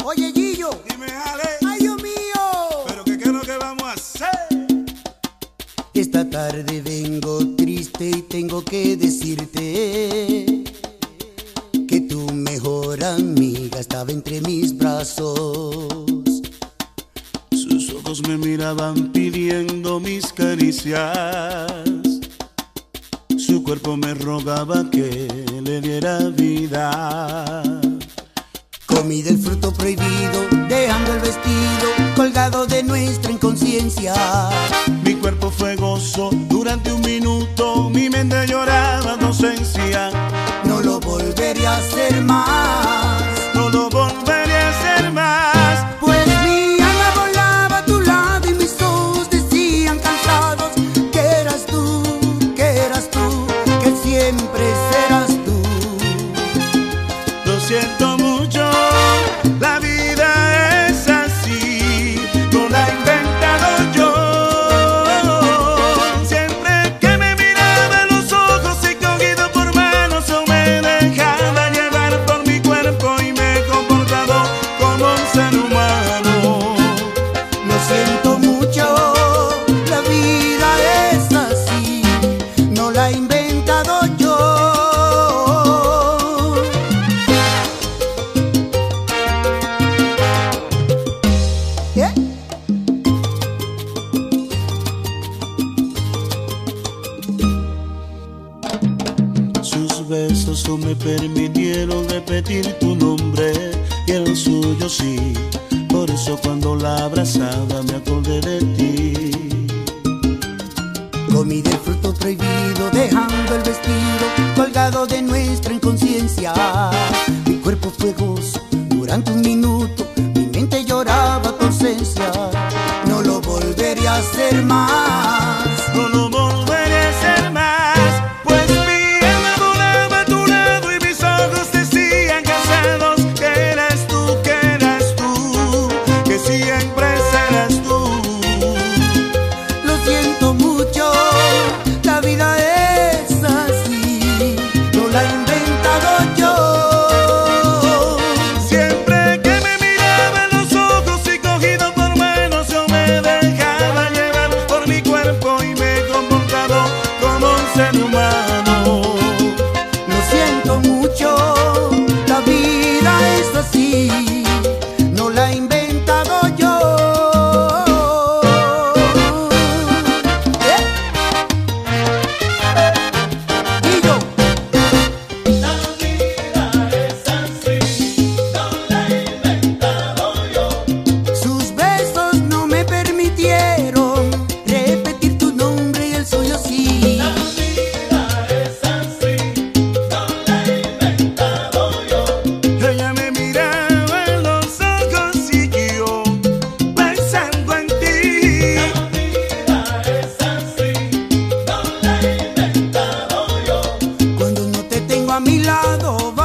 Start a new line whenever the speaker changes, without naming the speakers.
Oye, Gillo.
Dime, Ale.
¡Ay, Dios mío!
¿Pero qué es lo que vamos a hacer?
Esta tarde vengo triste y tengo que decirte que tu mejor amiga estaba entre mis brazos.
Sus ojos me miraban pidiendo mis caricias. Su cuerpo me rogaba que le diera vida.
Comí del fruto prohibido, dejando el vestido colgado de nuestra inconsciencia.
Mi cuerpo fue gozo durante un minuto, mi mente lloraba de ausencia.
No lo volveré a hacer más.
No lo volveré a hacer más.
Pues mi alma volaba a tu lado y mis ojos decían cansados que eras tú, que siempre serás tú.
Lo siento mucho, la vida es así, no la he inventado yo. Siempre que me miraba en los ojos y cogido por manos, yo me dejaba llevar por mi cuerpo y me he comportado como un ser humano.
Lo siento mucho, la vida es así, no la he inventado yo. ¿Qué?
Sus besos no me permitieron repetir tu nombre y el suyo sí. Por eso cuando la abrazaba me acordé de ti.
Comí del fruto prohibido, dejando el vestido colgado de nuestra inconsciencia. Mi cuerpo fue gozo durante un minuto, mi mente lloraba tu ausencia. No lo volveré a hacer más.
No lo volveré a hacer más. Pues mi alma volaba a tu lado y mis ojos decían cansados que eras tú, que siempre serás tú.
Lo siento mucho, la vida es así, no la he inventado yo.
Siempre que me miraba en los ojos y cogido por manos, yo me dejaba llevar por mi cuerpo y me he comportado como un ser humano.
Lo siento mucho, la vida es así, no la he inventado yo. Y yo.
La vida es así, no la he inventado yo.
Sus besos no me permitieron repetir tu nombre y el suyo sí.
La vida es así, no la he inventado yo.
Ella me miraba en los ojos y yo pensando en ti.
La vida es así, no la he inventado yo.
Cuando no te tengo a mi lado